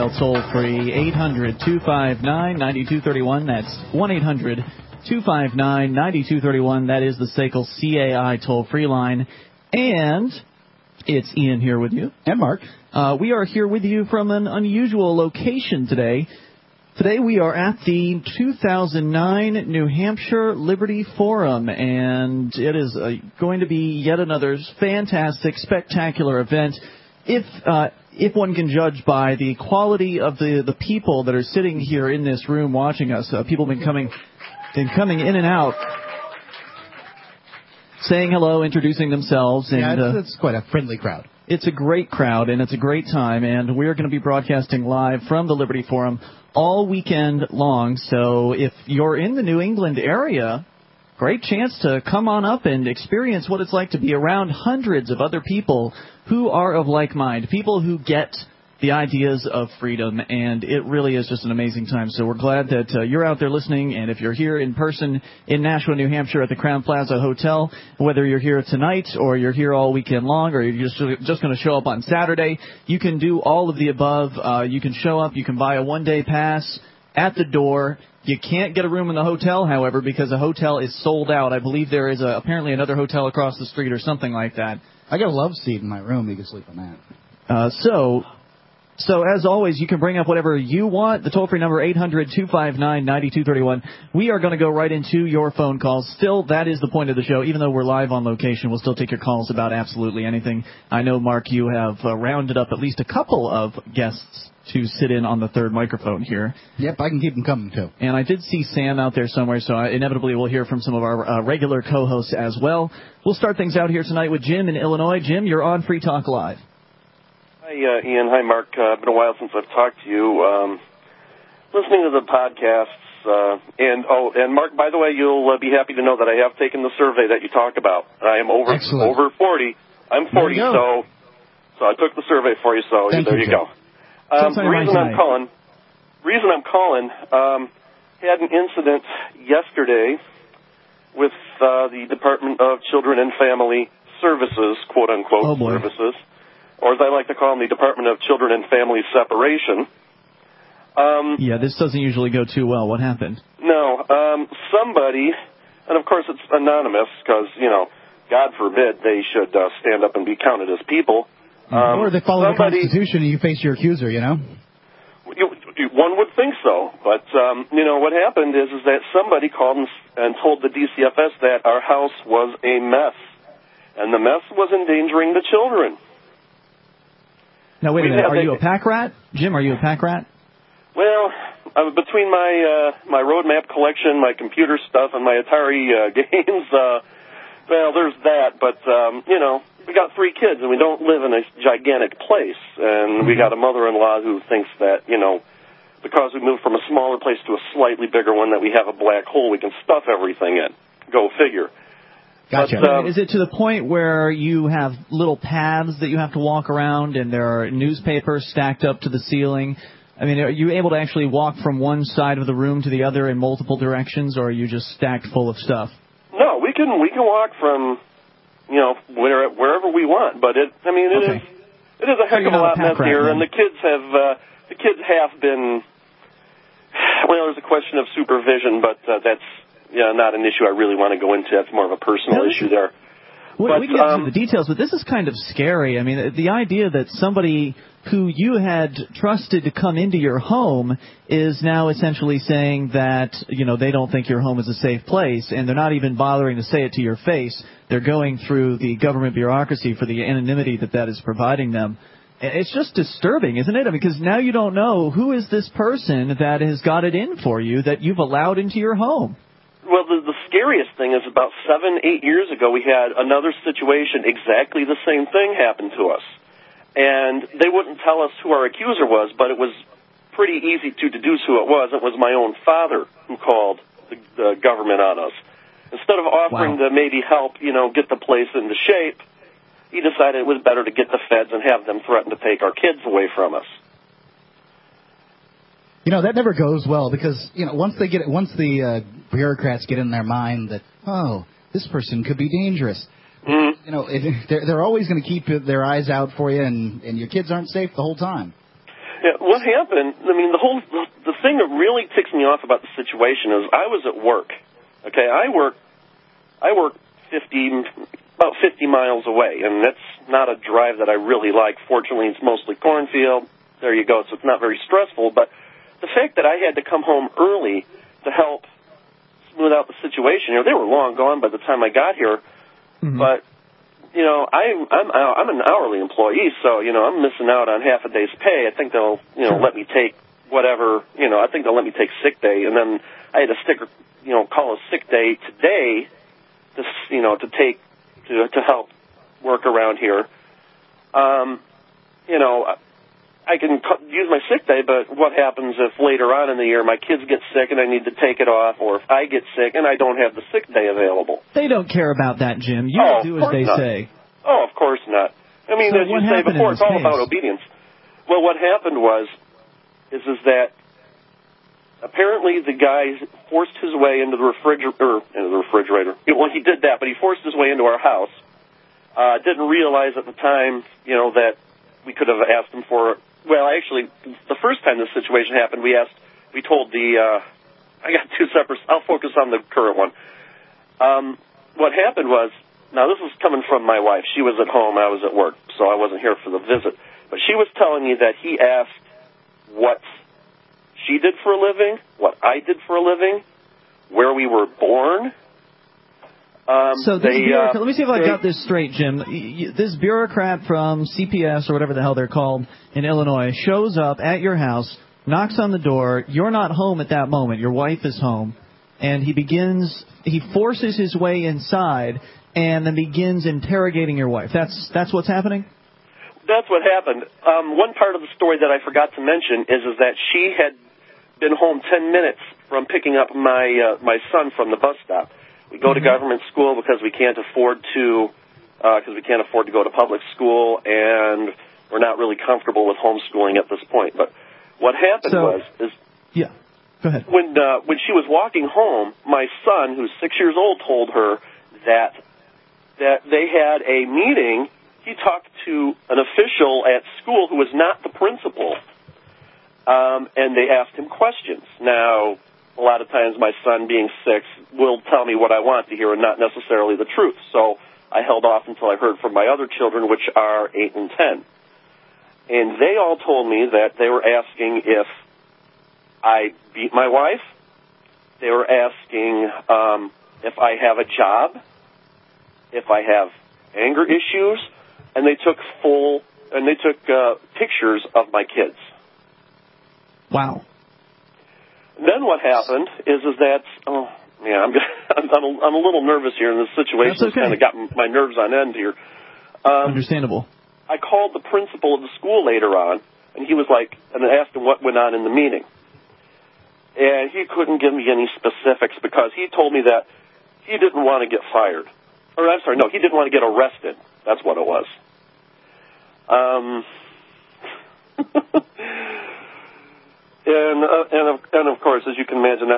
dial toll-free, 800-259-9231. That's 1-800-259-9231. That is the SACL CAI toll-free line. And it's Ian here with you. And Mark. We are here with you from an unusual location today. Today we are at the 2009 New Hampshire Liberty Forum, and it is going to be yet another fantastic, spectacular event. If one can judge by the quality of the people that are sitting here in this room watching us, people have been coming in and out, saying hello, introducing themselves. And, it's quite a friendly crowd. It's a great crowd, and it's a great time, and we're going to be broadcasting live from the Liberty Forum all weekend long. So if you're in the New England area, great chance to come on up and experience what it's like to be around hundreds of other people who are of like mind, people who get the ideas of freedom, and it really is just an amazing time. So we're glad that you're out there listening, and if you're here in person in Nashua, New Hampshire at the Crowne Plaza Hotel, whether you're here tonight or you're here all weekend long or you're just going to show up on Saturday, you can do all of the above. You can show up, you can buy a one-day pass at the door. You can't get a room in the hotel, however, because the hotel is sold out. I believe there is apparently another hotel across the street or something like that. I got a love seat in my room. You can sleep on that. So, as always, you can bring up whatever you want. The toll-free number, 800-259-9231. We are going to go right into your phone calls. Still, that is the point of the show. Even though we're live on location, we'll still take your calls about absolutely anything. I know, Mark, you have rounded up at least a couple of guests to sit in on the third microphone here. Yep, I can keep them coming, too. And I did see Sam out there somewhere, so inevitably we'll hear from some of our regular co-hosts as well. We'll start things out here tonight with Jim in Illinois. Jim, you're on Free Talk Live. Hi, Ian. Hi, Mark. It's been a while since I've talked to you. Listening to the podcasts, and Mark, by the way, you'll be happy to know that I have taken the survey that you talk about. I am over 40. I'm 40, so I took the survey for you, so there you go. The reason I'm calling, had an incident yesterday with the Department of Children and Family Services, quote-unquote, services, or as I like to call them, the Department of Children and Family Separation. This doesn't usually go too well. What happened? No, somebody, and of course it's anonymous because, God forbid they should stand up and be counted as people. Or they follow the Constitution and you face your accuser, One would think so, but, what happened is that somebody called and told the DCFS that our house was a mess, and the mess was endangering the children. Now, wait a minute. Are you a pack rat? Jim, are you a pack rat? Well, between my roadmap collection, my computer stuff, and my Atari games, there's that. But, we got 3 kids, and we don't live in a gigantic place. And we got a mother-in-law who thinks that, because we moved from a smaller place to a slightly bigger one, that we have a black hole we can stuff everything in. Go figure. Gotcha. But, is it to the point where you have little paths that you have to walk around and there are newspapers stacked up to the ceiling? I mean, are you able to actually walk from one side of the room to the other in multiple directions, or are you just stacked full of stuff? No, we can walk from, wherever we want. But it is a heck of a lot messier, and the kids have been. Well, there's a question of supervision, but that's not an issue I really want to go into. That's more of a personal issue there. Well, we can get into the details, but this is kind of scary. I mean, the idea that somebody who you had trusted to come into your home is now essentially saying that, they don't think your home is a safe place, and they're not even bothering to say it to your face. They're going through the government bureaucracy for the anonymity that is providing them. It's just disturbing, isn't it? I mean, because now you don't know who is this person that has got it in for you that you've allowed into your home. Well, the scariest thing is about 7-8 years ago, we had another situation, exactly the same thing happened to us. And they wouldn't tell us who our accuser was, but it was pretty easy to deduce who it was. It was my own father who called the government on us. Instead of offering to maybe help, get the place into shape, he decided it was better to get the feds and have them threaten to take our kids away from us. That never goes well because, once the bureaucrats get in their mind that, this person could be dangerous, they're always going to keep their eyes out for you, and your kids aren't safe the whole time. Yeah, what happened, I mean, the thing that really ticks me off about the situation is I was at work. Okay, I work about 50 miles away, and that's not a drive that I really like. Fortunately, it's mostly cornfield. There you go, so it's not very stressful. But the fact that I had to come home early to help smooth out the situation, they were long gone by the time I got here. Mm-hmm. But, I'm an hourly employee, so, I'm missing out on half a day's pay. I think they'll, let me take whatever, I think they'll let me take sick day. And then I had to call a sick day today to help work around here. I can use my sick day, but what happens if later on in the year my kids get sick and I need to take it off, or if I get sick and I don't have the sick day available? They don't care about that, Jim. You do as they say. Oh, of course not. I mean, as you say before, it's all about obedience. Well, what happened is that apparently the guy forced his way into the refrigerator. Well, he did that, but he forced his way into our house. Didn't realize at the time, that we could have asked him for. Well, actually, the first time this situation happened, I got two separate. I'll focus on the current one. What happened was, now this is coming from my wife. She was at home, I was at work, so I wasn't here for the visit. But she was telling me that he asked what she did for a living, what I did for a living, where we were born. Let me see if I got this straight, Jim. This bureaucrat from CPS or whatever the hell they're called in Illinois shows up at your house, knocks on the door. You're not home at that moment. Your wife is home. And he forces his way inside and then begins interrogating your wife. That's what's happening? That's what happened. One part of the story that I forgot to mention is that she had been home 10 minutes from picking up my son from the bus stop. We go to government school because we can't afford to go to public school, and we're not really comfortable with homeschooling at this point. But what happened go ahead. When she was walking home, my son, who's 6 years old, told her that they had a meeting. He talked to an official at school who was not the principal, and they asked him questions. Now, a lot of times my son, being 6, will tell me what I want to hear and not necessarily the truth. So I held off until I heard from my other children, which are 8 and 10. And they all told me that they were asking if I beat my wife. They were asking if I have a job, if I have anger issues, and they took pictures of my kids. Wow. Then what happened is that I'm a little nervous here in this situation. That's okay. It's kind of got my nerves on end here. Understandable. I called the principal of the school later on, and he was like, and I asked him what went on in the meeting. And he couldn't give me any specifics because he told me that he didn't want to get fired. He didn't want to get arrested. That's what it was. And of course, as you can imagine,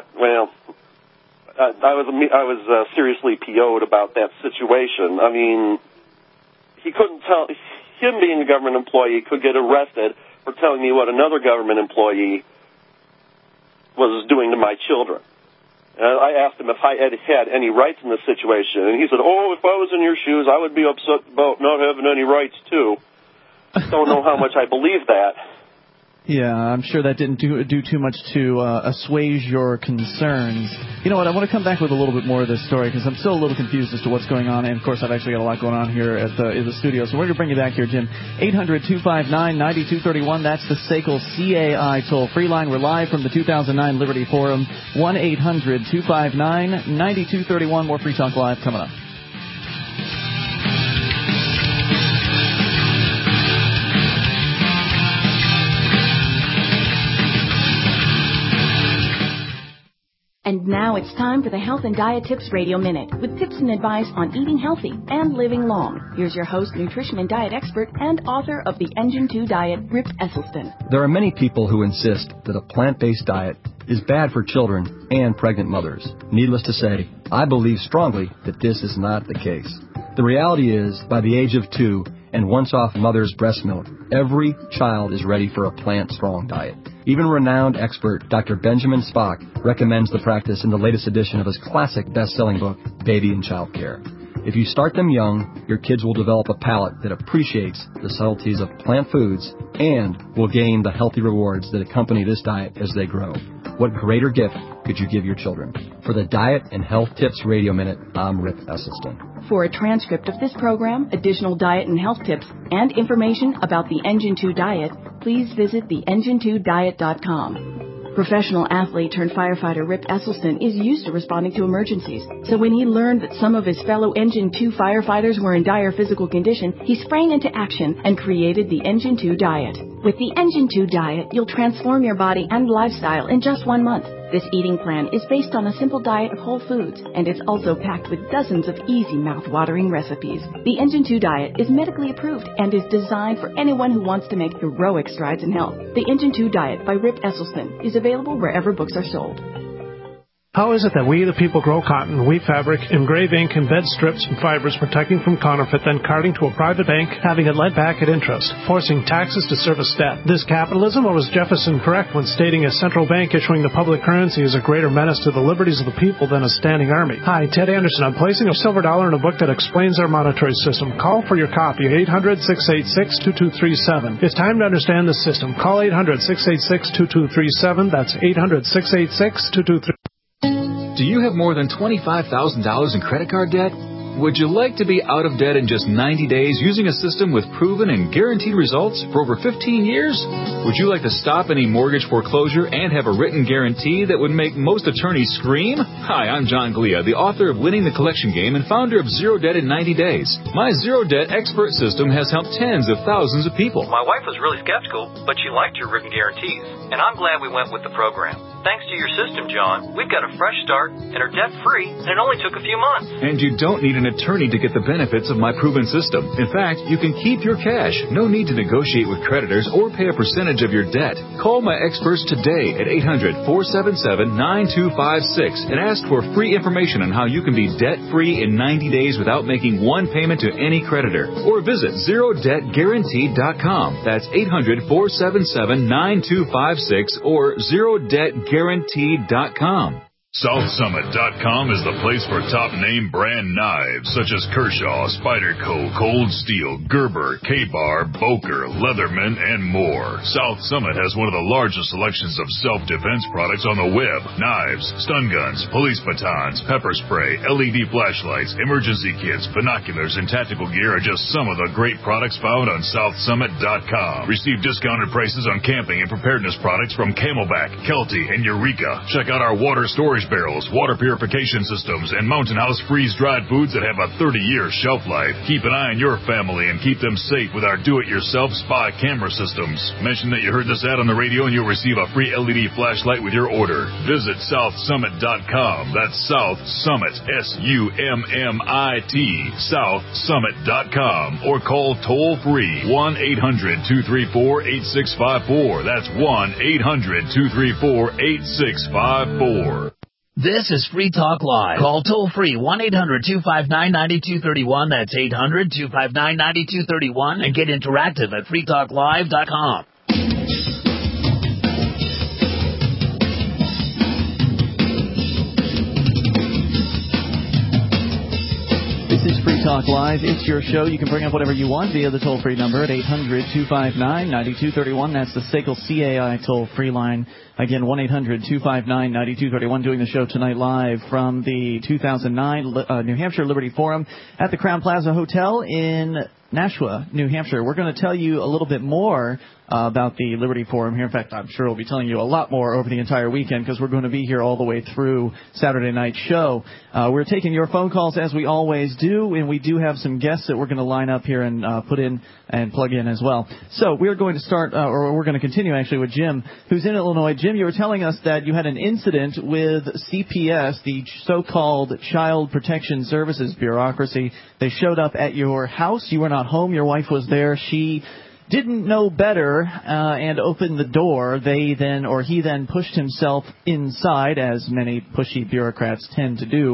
I was seriously PO'd about that situation. I mean, he couldn't tell. Him being a government employee could get arrested for telling me what another government employee was doing to my children. And I asked him if I had any rights in this situation, and he said, "Oh, if I was in your shoes, I would be upset about not having any rights too." Don't know how much I believe that. Yeah, I'm sure that didn't do too much to assuage your concerns. You know what, I want to come back with a little bit more of this story because I'm still a little confused as to what's going on. And, of course, I've actually got a lot going on here in the studio. So we're going to bring you back here, Jim. 800-259-9231. That's the SACL CAI toll-free line. We're live from the 2009 Liberty Forum. 1-800-259-9231. More Free Talk Live coming up. And now it's time for the Health and Diet Tips Radio Minute with tips and advice on eating healthy and living long. Here's your host, nutrition and diet expert, and author of the Engine 2 Diet, Rip Esselstyn. There are many people who insist that a plant-based diet is bad for children and pregnant mothers. Needless to say, I believe strongly that this is not the case. The reality is, by the age of 2, and once off mother's breast milk, every child is ready for a plant-strong diet. Even renowned expert Dr. Benjamin Spock recommends the practice in the latest edition of his classic best-selling book, Baby and Child Care. If you start them young, your kids will develop a palate that appreciates the subtleties of plant foods and will gain the healthy rewards that accompany this diet as they grow. What greater gift could you give your children? For the Diet and Health Tips Radio Minute, I'm Rick Esselstyn. For a transcript of this program, additional diet and health tips, and information about the Engine 2 diet, please visit theengine2diet.com. Professional athlete turned firefighter Rip Esselstyn is used to responding to emergencies. So when he learned that some of his fellow Engine 2 firefighters were in dire physical condition, he sprang into action and created the Engine 2 diet. With the Engine 2 diet, you'll transform your body and lifestyle in just 1 month. This eating plan is based on a simple diet of whole foods, and it's also packed with dozens of easy mouth-watering recipes. The Engine 2 diet is medically approved and is designed for anyone who wants to make heroic strides in health. The Engine 2 diet by Rip Esselstyn is available wherever books are sold. How is it that we, the people, grow cotton, weave fabric, engrave ink, embed strips and fibers, protecting from counterfeit, then carting to a private bank, having it lent back at interest, forcing taxes to service debt? This capitalism, or was Jefferson correct when stating a central bank issuing the public currency is a greater menace to the liberties of the people than a standing army? Hi, Ted Anderson. I'm placing a silver dollar in a book that explains our monetary system. Call for your copy at 800-686-2237. It's time to understand the system. Call 800-686-2237. That's 800-686-2237. Do you have more than $25,000 in credit card debt? Would you like to be out of debt in just 90 days using a system with proven and guaranteed results for over 15 years? Would you like to stop any mortgage foreclosure and have a written guarantee that would make most attorneys scream? Hi, I'm John Glia, the author of Winning the Collection Game and founder of Zero Debt in 90 Days. My Zero Debt expert system has helped tens of thousands of people. My wife was really skeptical, but she liked your written guarantees, and I'm glad we went with the program. Thanks to your system, John, we've got a fresh start and are debt-free, and it only took a few months. And you don't need an attorney to get the benefits of my proven system. In fact, you can keep your cash. No need to negotiate with creditors or pay a percentage of your debt. Call my experts today at 800-477-9256 and ask for free information on how you can be debt-free in 90 days without making one payment to any creditor. Or visit ZeroDebtGuaranteed.com. That's 800-477-9256 or ZeroDebtGuaranteed.com. SouthSummit.com is the place for top-name brand knives such as Kershaw, Spyderco, Cold Steel, Gerber, K-Bar, Boker, Leatherman, and more. South Summit has one of the largest selections of self-defense products on the web. Knives, stun guns, police batons, pepper spray, LED flashlights, emergency kits, binoculars, and tactical gear are just some of the great products found on SouthSummit.com. Receive discounted prices on camping and preparedness products from Camelback, Kelty, and Eureka. Check out our water storage barrels, water purification systems, and Mountain House freeze-dried foods that have a 30-year shelf life. Keep an eye on your family and keep them safe with our do-it-yourself spy camera systems. Mention that you heard this ad on the radio and you'll receive a free LED flashlight with your order. Visit SouthSummit.com. That's South Summit, S-U-M-M-I-T, SouthSummit.com. Or call toll-free 1-800-234-8654. That's 1-800-234-8654. This is Free Talk Live. Call toll-free 1-800-259-9231. That's 800-259-9231. And get interactive at freetalklive.com. This is Free Talk Live. It's your show. You can bring up whatever you want via the toll-free number at 800-259-9231. That's the SACL CAI toll-free line. Again, 1-800-259-9231. Doing the show tonight live from the 2009 New Hampshire Liberty Forum at the Crowne Plaza Hotel in Nashua, New Hampshire. We're going to tell you a little bit more about the Liberty Forum here. In fact, I'm sure we'll be telling you a lot more over the entire weekend because we're going to be here all the way through Saturday night's show. We're taking your phone calls as we always do, and we do have some guests that we're going to line up here and put in and plug in as well. So we're going to start, or we're going to continue actually with Jim, who's in Illinois. Jim, you were telling us that you had an incident with CPS, the so-called Child Protection Services bureaucracy. They showed up at your house. You were not home. Your wife was there. She didn't know better and opened the door. He then pushed himself inside, as many pushy bureaucrats tend to do.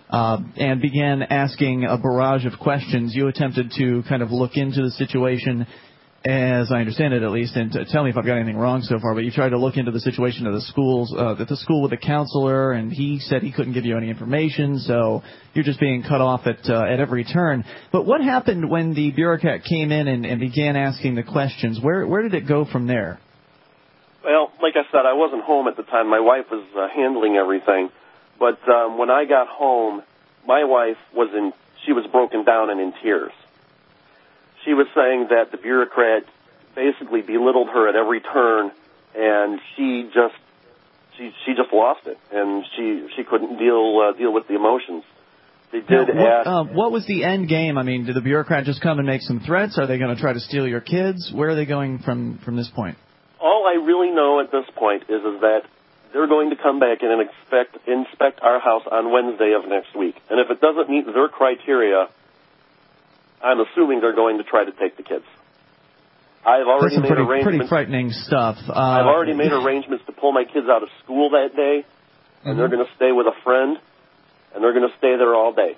and began asking a barrage of questions. You attempted to kind of look into the situation, as I understand it at least, and tell me if I've got anything wrong so far, but you tried to look into the situation of the schools, at the school with the counselor, and he said he couldn't give you any information, so you're just being cut off at every turn. But what happened when the bureaucrat came in and began asking the questions? Where did it go from there? Well, like I said, I wasn't home at the time. My wife was handling everything. But when I got home, my wife she was broken down and in tears. She was saying that the bureaucrat basically belittled her at every turn, and she just lost it, and she couldn't deal with the emotions. They did ask. What was the end game? I mean, did the bureaucrat just come and make some threats? Are they going to try to steal your kids? Where are they going from this point? All I really know at this point is that they're going to come back and inspect our house on Wednesday of next week, and if it doesn't meet their criteria, I'm assuming they're going to try to take the kids. I've already made arrangements. Pretty frightening stuff. I've already made arrangements to pull my kids out of school that day, and they're going to stay with a friend, and they're going to stay there all day.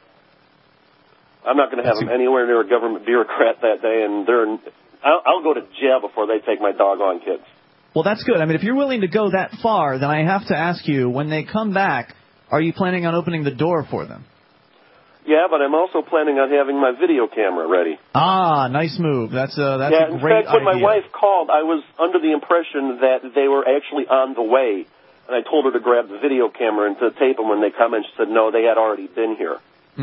I'm not going to have them anywhere near a government bureaucrat that day, and I'll go to jail before they take my doggone kids. Well, that's good. I mean, if you're willing to go that far, then I have to ask you, when they come back, are you planning on opening the door for them? Yeah, but I'm also planning on having my video camera ready. Ah, nice move. That's a great idea. In fact, when my wife called, I was under the impression that they were actually on the way, and I told her to grab the video camera and to tape them when they come in. She said, no, they had already been here.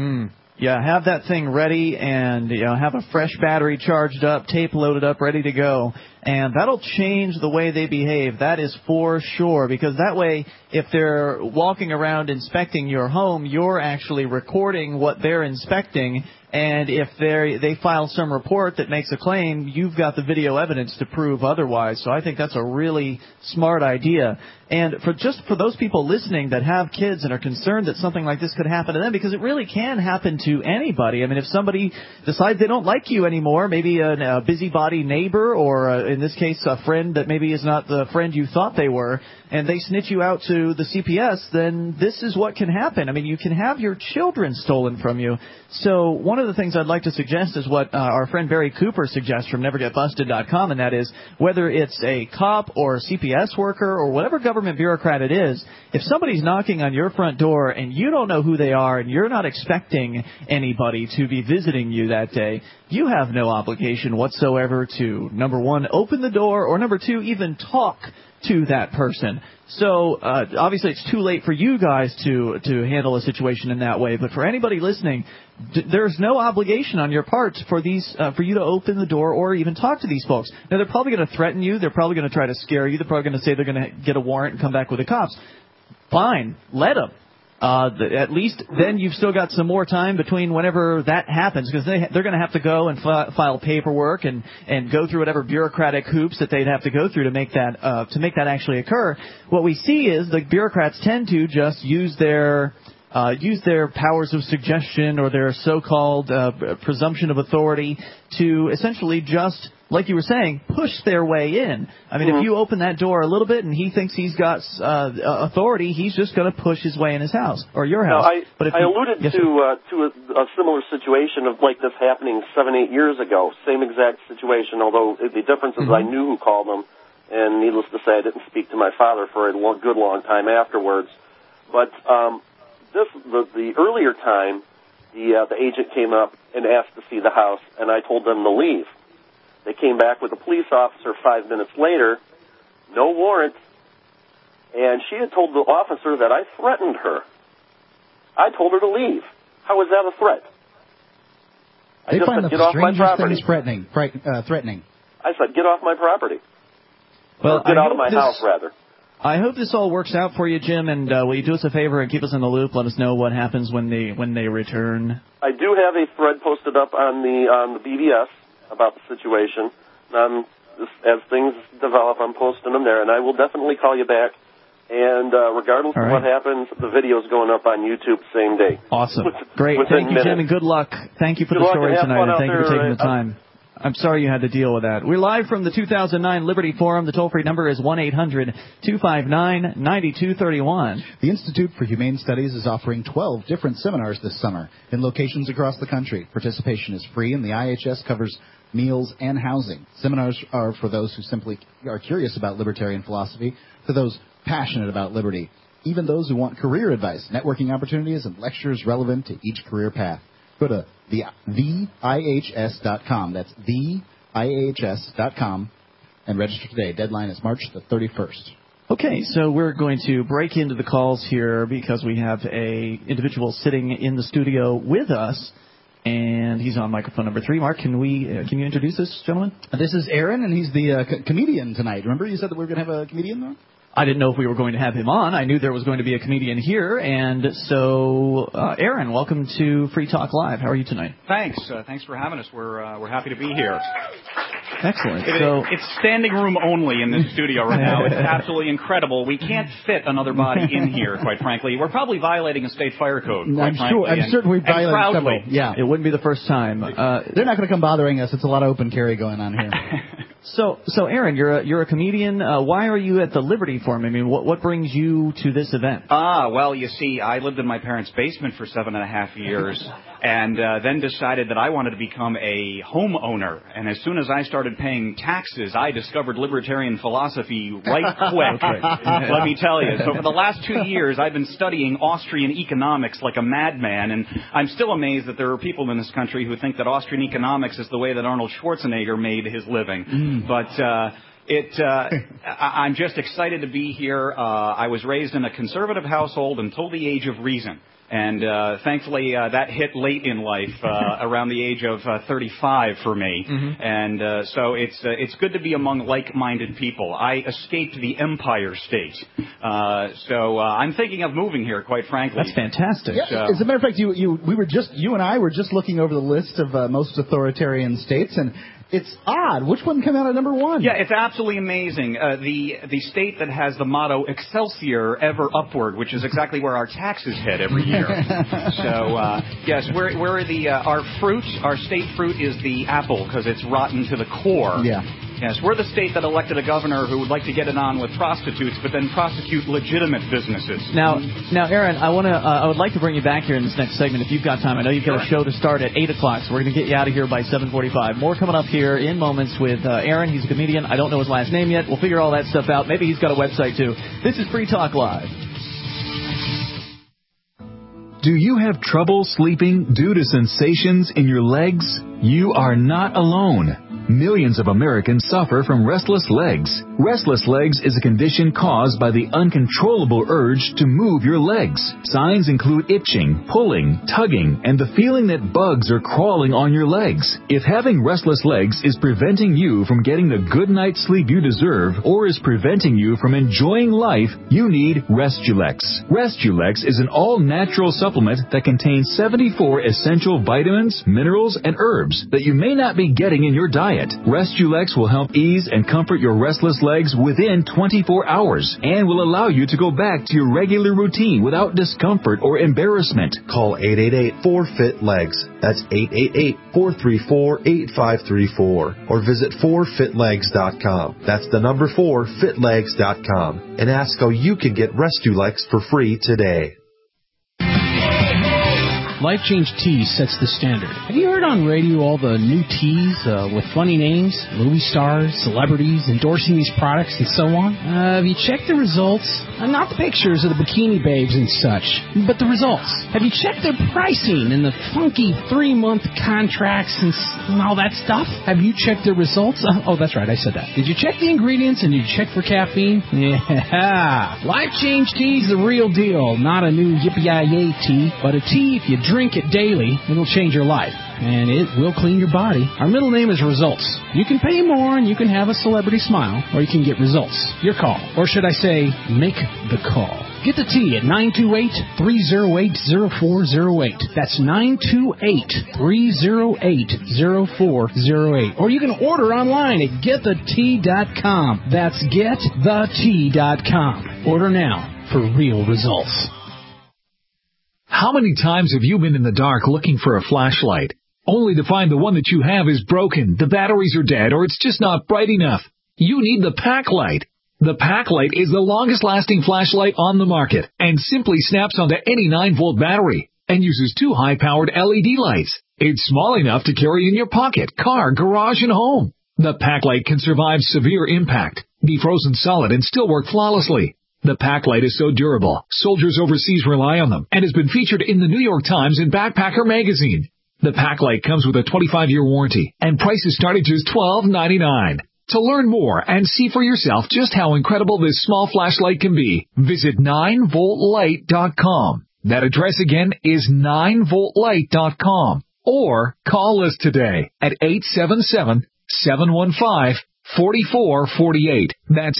Yeah, have that thing ready and have a fresh battery charged up, tape loaded up, ready to go. And that'll change the way they behave. That is for sure. Because that way, if they're walking around inspecting your home, you're actually recording what they're inspecting. And if they file some report that makes a claim, you've got the video evidence to prove otherwise. So I think that's a really smart idea. And for those people listening that have kids and are concerned that something like this could happen to them, because it really can happen to anybody. I mean, if somebody decides they don't like you anymore, maybe a busybody neighbor or, in this case, a friend that maybe is not the friend you thought they were, and they snitch you out to the CPS, then this is what can happen. I mean, you can have your children stolen from you. So one of the things I'd like to suggest is what our friend Barry Cooper suggests from NeverGetBusted.com, and that is whether it's a cop or a CPS worker or whatever government bureaucrat it is, if somebody's knocking on your front door and you don't know who they are and you're not expecting anybody to be visiting you that day, you have no obligation whatsoever to, number one, open the door, or number two, even talk to that person. So obviously it's too late for you guys to handle a situation in that way, but for anybody listening, there's no obligation on your part for you to open the door or even talk to these folks. Now, they're probably going to threaten you. They're probably going to try to scare you. They're probably going to say they're going to get a warrant and come back with the cops. Fine, let them. At least then you've still got some more time between whenever that happens, because they're going to have to go and file paperwork and go through whatever bureaucratic hoops that they'd have to go through to make that actually occur. What we see is the bureaucrats tend to just use their powers of suggestion or their so-called presumption of authority to essentially just, like you were saying, push their way in. I mean, if you open that door a little bit and he thinks he's got authority, he's just going to push his way in his house or your house. Now, I alluded to a similar situation of like this happening 7-8 years ago. Same exact situation, although the difference is I knew who called them, and needless to say, I didn't speak to my father for a good long time afterwards. But the earlier time, the agent came up and asked to see the house, and I told them to leave. They came back with a police officer 5 minutes later, no warrant, and she had told the officer that I threatened her. I told her to leave. How is that a threat? They find the strangest things threatening. I said, get off my property. Well, get out of my house, rather. I hope this all works out for you, Jim, and will you do us a favor and keep us in the loop? Let us know what happens when they return. I do have a thread posted up on the BBS about the situation. As things develop, I'm posting them there, and I will definitely call you back. And regardless of what happens, the video's going up on YouTube the same day. Awesome. Great. Thank you, Jim, and good luck. Thank you for the story tonight, and thank you for taking the time. I'm sorry you had to deal with that. We're live from the 2009 Liberty Forum. The toll-free number is 1-800-259-9231. The Institute for Humane Studies is offering 12 different seminars this summer in locations across the country. Participation is free, and the IHS covers meals and housing. Seminars are for those who simply are curious about libertarian philosophy, for those passionate about liberty, even those who want career advice, networking opportunities, and lectures relevant to each career path. Go to theihs.com. That's theihs.com and register today. Deadline is March the 31st. Okay, so we're going to break into the calls here because we have a individual sitting in the studio with us, and he's on microphone number 3. Mark, can you introduce this gentleman? This is Aaron, and he's the comedian tonight. Remember you said that we were going to have a comedian on? I didn't know if we were going to have him on. I knew there was going to be a comedian here. And so, Aaron, welcome to Free Talk Live. How are you tonight? Thanks. Thanks for having us. We're happy to be here. Excellent. It's standing room only in this studio right now. It's absolutely incredible. We can't fit another body in here, quite frankly. We're probably violating a state fire code, quite frankly. I'm certain we violated several. Yeah. It wouldn't be the first time. They're not going to come bothering us. It's a lot of open carry going on here. So, Aaron, you're a comedian. Why are you at the Liberty Forum? I mean, what brings you to this event? Well, you see, I lived in my parents' basement for 7.5 years, and then decided that I wanted to become a homeowner. And as soon as I started paying taxes, I discovered libertarian philosophy right quick. Let me tell you. So for the last 2 years, I've been studying Austrian economics like a madman, and I'm still amazed that there are people in this country who think that Austrian economics is the way that Arnold Schwarzenegger made his living. But I'm just excited to be here. I was raised in a conservative household until the age of reason. And thankfully, that hit late in life, around the age of 35 for me. Mm-hmm. And so it's good to be among like-minded people. I escaped the Empire State. So I'm thinking of moving here, quite frankly. That's fantastic. Yeah, as a matter of fact, you and I were just looking over the list of most authoritarian states, and it's odd. Which one came out at number 1? Yeah, it's absolutely amazing. The state that has the motto "Excelsior, ever upward," which is exactly where our taxes head every year. So yes, our state fruit is the apple because it's rotten to the core. Yeah. Yes, we're the state that elected a governor who would like to get it on with prostitutes, but then prosecute legitimate businesses. Now, Aaron, I would like to bring you back here in this next segment if you've got time. I know you've got a show to start at 8 o'clock, so we're going to get you out of here by 7:45. More coming up here in moments with Aaron. He's a comedian. I don't know his last name yet. We'll figure all that stuff out. Maybe he's got a website, too. This is Free Talk Live. Do you have trouble sleeping due to sensations in your legs? You are not alone. Millions of Americans suffer from restless legs. Restless legs is a condition caused by the uncontrollable urge to move your legs. Signs include itching, pulling, tugging, and the feeling that bugs are crawling on your legs. If having restless legs is preventing you from getting the good night's sleep you deserve or is preventing you from enjoying life, you need Restulex. Restulex is an all-natural supplement that contains 74 essential vitamins, minerals, and herbs that you may not be getting in your diet. Restulex will help ease and comfort your restless legs within 24 hours and will allow you to go back to your regular routine without discomfort or embarrassment. Call 888-4FIT-LEGS. That's 888-434-8534. Or visit 4fitlegs.com. That's the number 4fitlegs.com. And ask how you can get Restulex for free today. Life Change Tea sets the standard. Have you heard on radio all the new teas with funny names, movie stars, celebrities endorsing these products and so on? Have you checked the results? Not the pictures of the bikini babes and such, but the results. Have you checked their pricing and the funky 3-month contracts and all that stuff? Have you checked their results? Oh, that's right, I said that. Did you check the ingredients and did you check for caffeine? Yeah. Life Change Tea is the real deal. Not a new yippee-yi-yay tea, but a tea if you drink it daily, it'll change your life. And it will clean your body. Our middle name is Results. You can pay more and you can have a celebrity smile, or you can get results. Your call. Or should I say, make the call. Get the tea at 928-308-0408. That's 928-308-0408. Or you can order online at getthetea.com. That's getthetea.com. Order now for real results. How many times have you been in the dark looking for a flashlight? only to find the one that you have is broken, the batteries are dead, or it's just not bright enough. You need the Packlight. The Packlight is the longest-lasting flashlight on the market and simply snaps onto any 9-volt battery and uses 2 high-powered LED lights. It's small enough to carry in your pocket, car, garage, and home. The Packlight can survive severe impact, be frozen solid, and still work flawlessly. The Packlight is so durable, soldiers overseas rely on them, and has been featured in the New York Times and Backpacker magazine. The Packlight comes with a 25-year warranty, and prices start at just $12.99. To learn more and see for yourself just how incredible this small flashlight can be, visit 9voltlight.com. That address again is 9voltlight.com. Or call us today at 877-715-4448. That's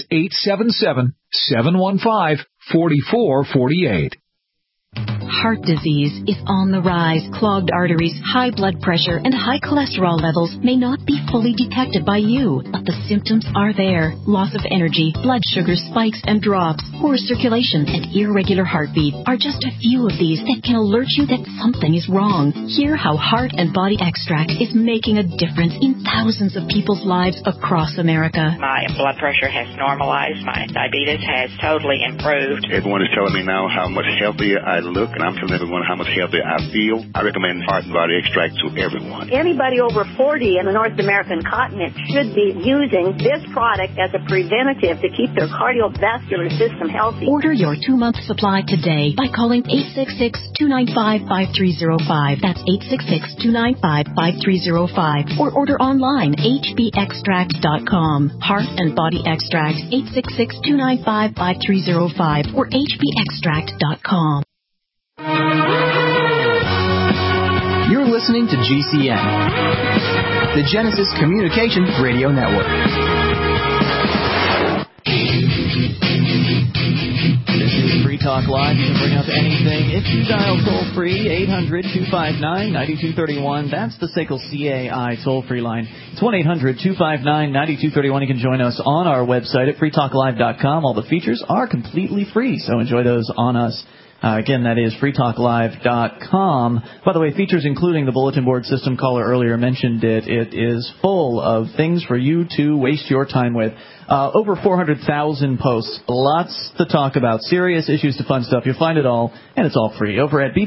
877-715-4448. Heart disease is on the rise. Clogged arteries, high blood pressure, and high cholesterol levels may not be fully detected by you, but the symptoms are there. Loss of energy, blood sugar spikes and drops, poor circulation, and irregular heartbeat are just a few of these that can alert you that something is wrong. Hear how Heart and Body Extract is making a difference in thousands of people's lives across America. My blood pressure has normalized. My diabetes has totally improved. Everyone is telling me now how much healthier I look, and I'm telling everyone how much healthier I feel. I recommend Heart and Body Extract to everyone. Anybody over 40 in the North American continent should be using this product as a preventative to keep their cardiovascular system healthy. Order your 2-month supply today by calling 866-295-5305. That's 866-295-5305. Or order online, hbextract.com. Heart and Body Extract, 866-295-5305 or hbextract.com. You're listening to GCN, the Genesis Communications Radio Network. This is Free Talk Live. You can bring up anything if you dial toll-free, 800-259-9231. That's the SACL CAI toll-free line. It's 1-800-259-9231. You can join us on our website at freetalklive.com. All the features are completely free, so enjoy those on us. Again, that is freetalklive.com. By the way, features including the bulletin board system. Caller earlier mentioned it. It is full of things for you to waste your time with. Over 400,000 posts. Lots to talk about. Serious issues to fun stuff. You'll find it all, and it's all free over at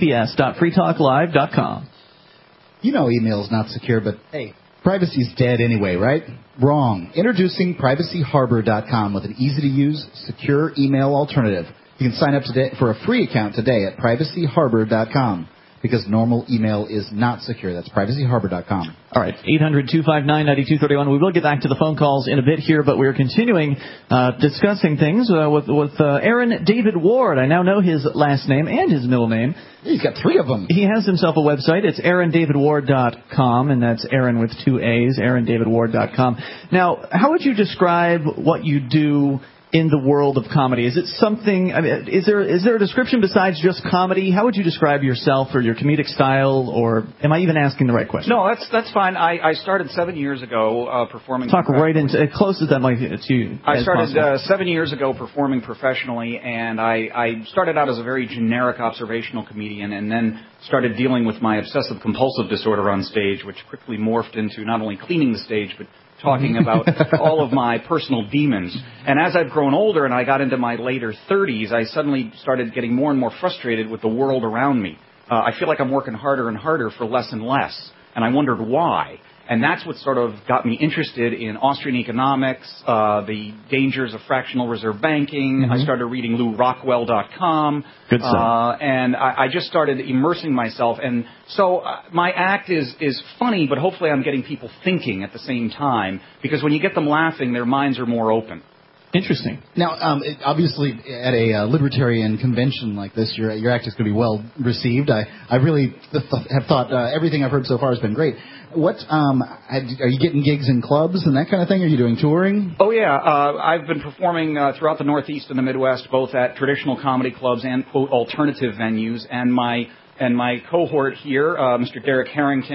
bbs.freetalklive.com. You know email's not secure, but hey, privacy's dead anyway, right? Wrong. Introducing privacyharbor.com with an easy-to-use, secure email alternative. You can sign up today for a free account today at privacyharbor.com because normal email is not secure. That's privacyharbor.com. All right, 800-259-9231. We will get back to the phone calls in a bit here, but we're continuing discussing things with Aaron David Ward. I now know his last name and his middle name. He's got 3 of them. He has himself a website. It's aarondavidward.com, and that's Aaron with 2 A's, aarondavidward.com. Now, how would you describe what you do in the world of comedy? Is it something, I mean, is there a description besides just comedy? How would you describe yourself or your comedic style, or am I even asking the right question? No, that's fine. I started 7 years ago performing. Talk right into it, close as that mic to you. I started 7 years ago performing professionally, and I started out as a very generic observational comedian, and then started dealing with my obsessive-compulsive disorder on stage, which quickly morphed into not only cleaning the stage, but talking about all of my personal demons. And as I've grown older and I got into my later 30s, I suddenly started getting more and more frustrated with the world around me. I feel like I'm working harder and harder for less and less, and I wondered why. And that's what sort of got me interested in Austrian economics, the dangers of fractional reserve banking. I started reading LouRockwell.com. Good stuff. And I just started immersing myself. And so my act is funny, but hopefully I'm getting people thinking at the same time, because when you get them laughing, their minds are more open. Interesting. Now, obviously, at a libertarian convention like this, your act is going to be well received. I really have thought everything I've heard so far has been great. What are you getting gigs in clubs and that kind of thing? Are you doing touring? Oh yeah, I've been performing throughout the Northeast and the Midwest, both at traditional comedy clubs and quote alternative venues. And my cohort here, Mr. Derek Harrington,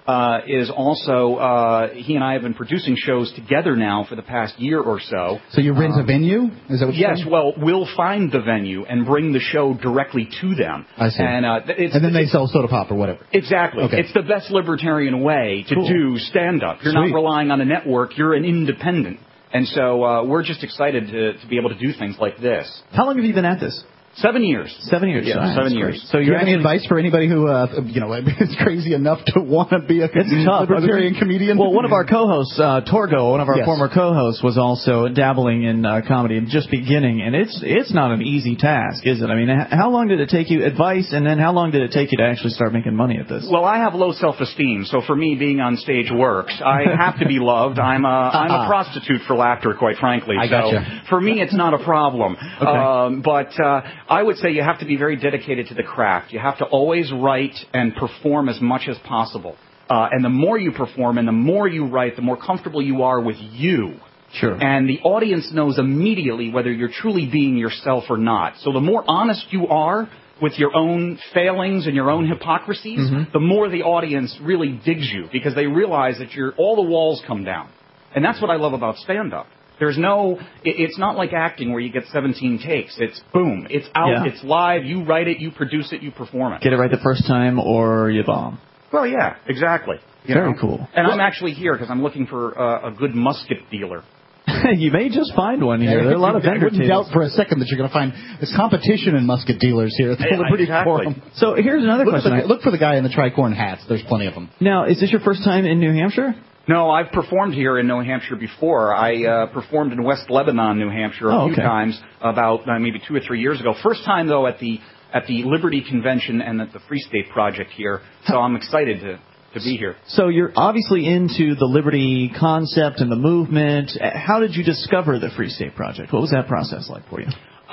is also, he and I have been producing shows together now for the past year or so. So you rent a venue? Is that what you're Yes, saying? well, we'll find the venue and bring the show directly to them. I see. And then they sell soda pop or whatever. Exactly. Okay. It's the best libertarian way to do stand-up. You're Sweet. not relying on a network. You're an independent. And so we're just excited to be able to do things like this. How long have you been at this? 7 years. 7 years. Yeah, Nice. 7 years. So do you have any advice for anybody who, is crazy enough to want to be a libertarian comedian? Well, one of our co-hosts, Torgo, one of our Yes. former co-hosts, was also dabbling in comedy and just beginning, and it's not an easy task, is it? I mean, how long did it take you, advice, and then how long did it take you to actually start making money at this? Well, I have low self-esteem, so for me, being on stage works. I have to be loved. I'm a prostitute for laughter, quite frankly. I gotcha. So for me, it's not a problem. Okay. But I would say you have to be very dedicated to the craft. You have to always write and perform as much as possible. And the more you perform and the more you write, the more comfortable you are with you. Sure. And the audience knows immediately whether you're truly being yourself or not. So the more honest you are with your own failings and your own hypocrisies, the more the audience really digs you because they realize that all the walls come down. And that's what I love about stand-up. There's it's not like acting where you get 17 takes. It's boom. It's out. It's live. You write it. You produce it. You perform it. Get it right the first time or you bomb. Well, yeah, exactly. Very cool. And I'm actually here because I'm looking for a good musket dealer. You may just find one here. There are a lot of vendor I wouldn't tables. doubt for a second that you're going to find there's competition in musket dealers here at the Liberty Forum. So here's another question. Look for the guy in the tricorn hats. There's plenty of them. Now, is this your first time in New Hampshire? No, I've performed here in New Hampshire before. I performed in West Lebanon, New Hampshire a few times about maybe 2 or 3 years ago. First time, though, at the Liberty Convention and at the Free State Project here. So I'm excited to be here. So you're obviously into the liberty concept and the movement. How did you discover the Free State Project? What was that process like for you?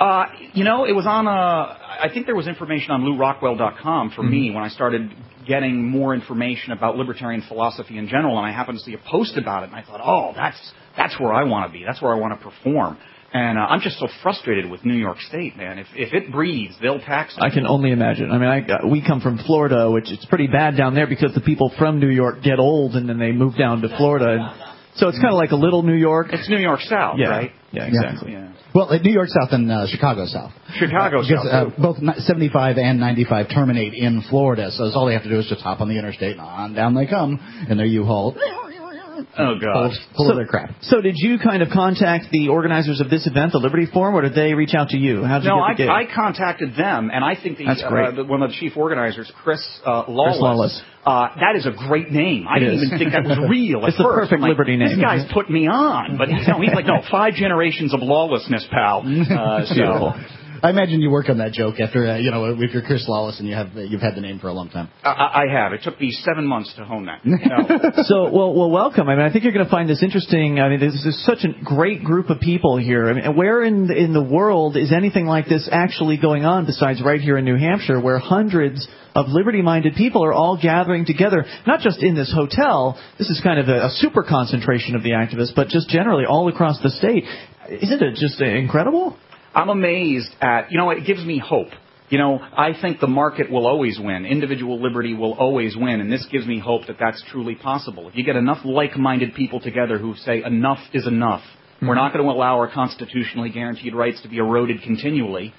It was on I think there was information on LouRockwell.com for me when I started getting more information about libertarian philosophy in general, and I happened to see a post about it, and I thought, oh, that's where I want to be. That's where I want to perform. And I'm just so frustrated with New York State, man. If it breathes, they'll tax it. I can only imagine. I mean, we come from Florida, which it's pretty bad down there because the people from New York get old and then they move down to Florida. So it's kind of like a little New York. It's New York South, right? Yeah, exactly. Yeah. Well, New York South and Chicago South. Chicago South. Both 75 and 95 terminate in Florida, so all they have to do is just hop on the interstate and on down they come in their U-Haul. Oh, God. Full of their crap. So did you kind of contact the organizers of this event, the Liberty Forum, or did they reach out to you? How did you get the gig? I contacted them, and I think That's great. one of the chief organizers, Chris Lawless. That is a great name. I didn't even think that was real at first. It's the perfect Liberty name. This guy's put me on. But he's like, no, 5 generations of lawlessness, pal. So I imagine you work on that joke after, if you're Chris Lawless and you've had the name for a long time. I have. It took me 7 months to hone that. So, well, welcome. I mean, I think you're going to find this interesting. I mean, this is such a great group of people here. I mean, where in the world is anything like this actually going on besides right here in New Hampshire, where hundreds of liberty-minded people are all gathering together, not just in this hotel. This is kind of a super concentration of the activists, but just generally all across the state. Isn't it just incredible? I'm amazed at, it gives me hope. I think the market will always win. Individual liberty will always win, and this gives me hope that that's truly possible. If you get enough like-minded people together who say enough is enough, we're not going to allow our constitutionally guaranteed rights to be eroded continually.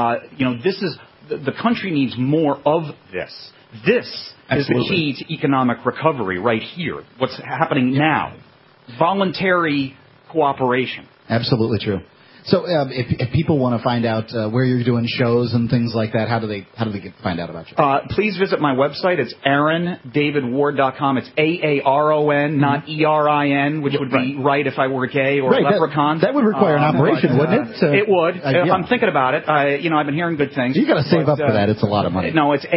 The country needs more of this. This is the key to economic recovery right here. What's happening now. Voluntary cooperation. Absolutely true. So if people want to find out where you're doing shows and things like that, how do they find out about you? Please visit my website. It's AaronDavidWard.com. It's AARON, not ERIN, which would be right if I were gay or a leprechaun. That would require an operation, wouldn't it? It would. I'm thinking about it. I've been hearing good things. You got to save up for that. It's a lot of money. No, it's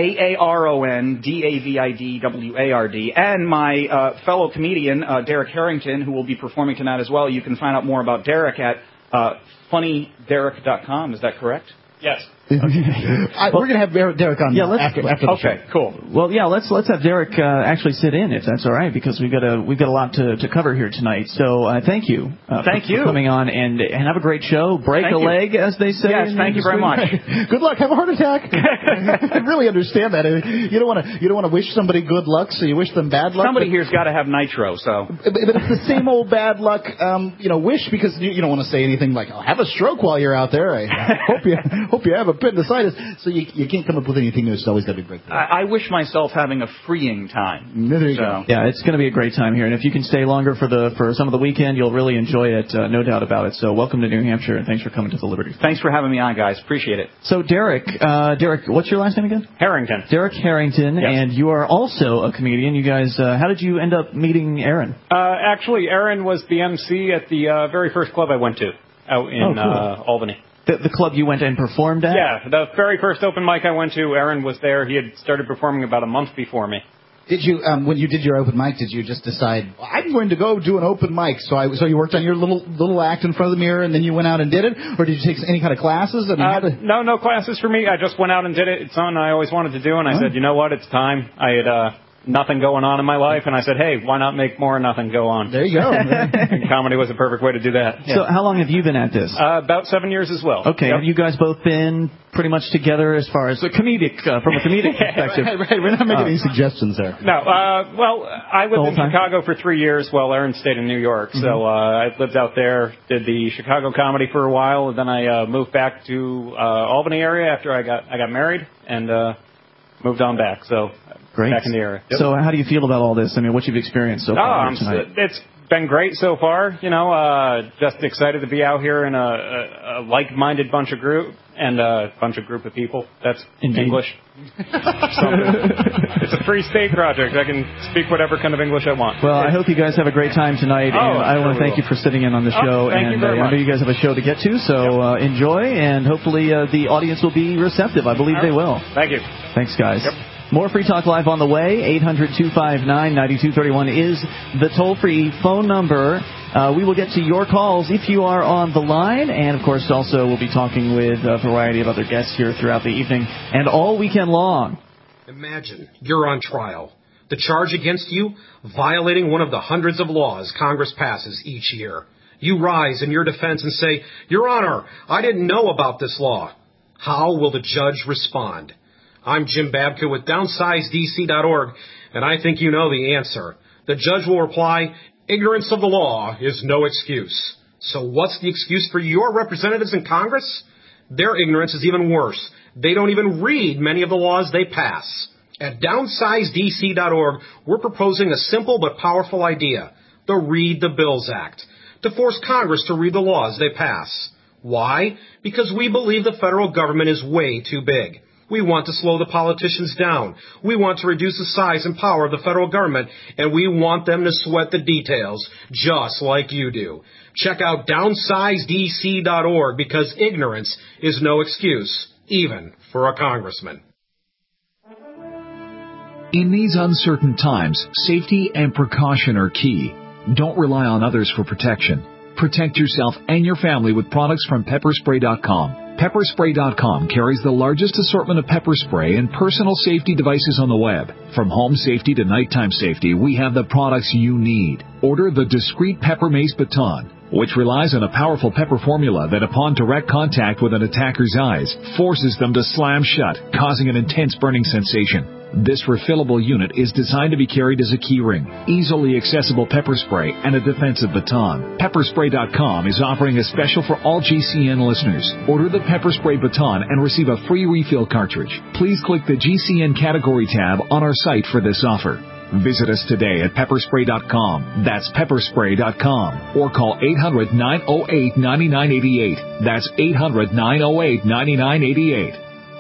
AARONDAVIDWARD. And my fellow comedian, Derek Harrington, who will be performing tonight as well. You can find out more about Derek at funnyderek.com. Is that correct? Yes. We're going to have Derek on after the show. Okay, cool. Well, yeah, let's have Derek actually sit in, if that's all right, because we've got a lot to cover here tonight. So thank you. Thank you for coming on and have a great show. Break a leg, as they say. Yes, thank you very much. Good luck. Have a heart attack. I really understand that. You don't want to wish somebody good luck, so you wish them bad luck. Somebody here's got to have nitro, so. But it's the same old bad luck, wish, because you don't want to say anything like, "Oh, have a stroke while you're out there." I hope you have appendicitis. So you can't come up with anything new. It's always got to be breakthrough. I wish myself having a freeing time. There you go. Yeah, it's going to be a great time here, and if you can stay longer for some of the weekend, you'll really enjoy it, no doubt about it. So welcome to New Hampshire, and thanks for coming to the Liberty. Thanks for having me on, guys. Appreciate it. So Derek, what's your last name again? Harrington. Derek Harrington, yes. And you are also a comedian. You guys, how did you end up meeting Aaron? Actually, Aaron was the MC at the very first club I went to out in Albany. The club you went and performed at? Yeah, the very first open mic I went to, Aaron was there. He had started performing about a month before me. Did you, when you did your open mic, did you just decide, I'm going to go do an open mic? So you worked on your little act in front of the mirror, and then you went out and did it? Or did you take any kind of classes? No classes for me. I just went out and did it. It's something I always wanted to do, and I said, you know what, it's time. I had nothing going on in my life, and I said, hey, why not make more nothing go on? There you go. And comedy was a perfect way to do that. Yeah. So how long have you been at this? About 7 years as well. Okay. Yep. Have you guys both been pretty much together as far as from a comedic perspective? Right. We're not making any suggestions there. No. Well, I lived in Chicago for 3 years while Aaron stayed in New York. Mm-hmm. So I lived out there, did the Chicago comedy for a while, and then I moved back to Albany area after I got married and moved on back. So great. Back in the area. Yep. So how do you feel about all this? I mean, what you've experienced so far tonight? It's been great so far. Just excited to be out here in a like-minded bunch of group of people. That's English. It's a free state project. I can speak whatever kind of English I want. Well, I hope you guys have a great time tonight, and I want to thank you for sitting in on the show. Thank you very much. I know you guys have a show to get to, so enjoy, and hopefully the audience will be receptive. I believe they will. Thank you. Thanks, guys. Yep. More Free Talk Live on the way. 800-259-9231 is the toll-free phone number. We will get to your calls if you are on the line. And, of course, also we'll be talking with a variety of other guests here throughout the evening and all weekend long. Imagine you're on trial. The charge against you, violating one of the hundreds of laws Congress passes each year. You rise in your defense and say, Your Honor, I didn't know about this law. How will the judge respond? I'm Jim Babka with DownsizeDC.org, and I think you know the answer. The judge will reply, ignorance of the law is no excuse. So what's the excuse for your representatives in Congress? Their ignorance is even worse. They don't even read many of the laws they pass. At DownsizeDC.org, we're proposing a simple but powerful idea, the Read the Bills Act, to force Congress to read the laws they pass. Why? Because we believe the federal government is way too big. We want to slow the politicians down. We want to reduce the size and power of the federal government, and we want them to sweat the details, just like you do. Check out DownsizeDC.org, because ignorance is no excuse, even for a congressman. In these uncertain times, safety and precaution are key. Don't rely on others for protection. Protect yourself and your family with products from Pepperspray.com. Pepperspray.com carries the largest assortment of pepper spray and personal safety devices on the web. From home safety to nighttime safety, we have the products you need. Order the Discreet Pepper Mace Baton, which relies on a powerful pepper formula that, upon direct contact with an attacker's eyes, forces them to slam shut, causing an intense burning sensation. This refillable unit is designed to be carried as a keyring, easily accessible pepper spray, and a defensive baton. Pepperspray.com is offering a special for all GCN listeners. Order the Pepper Spray Baton and receive a free refill cartridge. Please click the GCN category tab on our site for this offer. Visit us today at Pepperspray.com. That's Pepperspray.com. Or call 800-908-9988. That's 800-908-9988.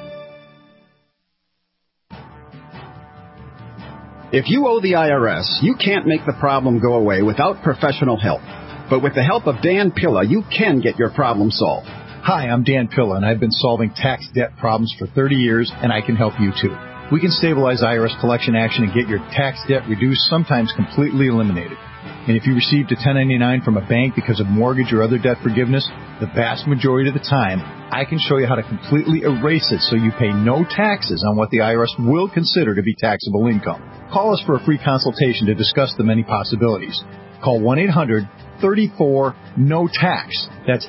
If you owe the IRS, you can't make the problem go away without professional help. But with the help of Dan Pilla, you can get your problem solved. Hi, I'm Dan Pilla, and I've been solving tax debt problems for 30 years, and I can help you too. We can stabilize IRS collection action and get your tax debt reduced, sometimes completely eliminated. And if you received a 1099 from a bank because of mortgage or other debt forgiveness, the vast majority of the time, I can show you how to completely erase it so you pay no taxes on what the IRS will consider to be taxable income. Call us for a free consultation to discuss the many possibilities. Call 1-800-34-NO-TAX. That's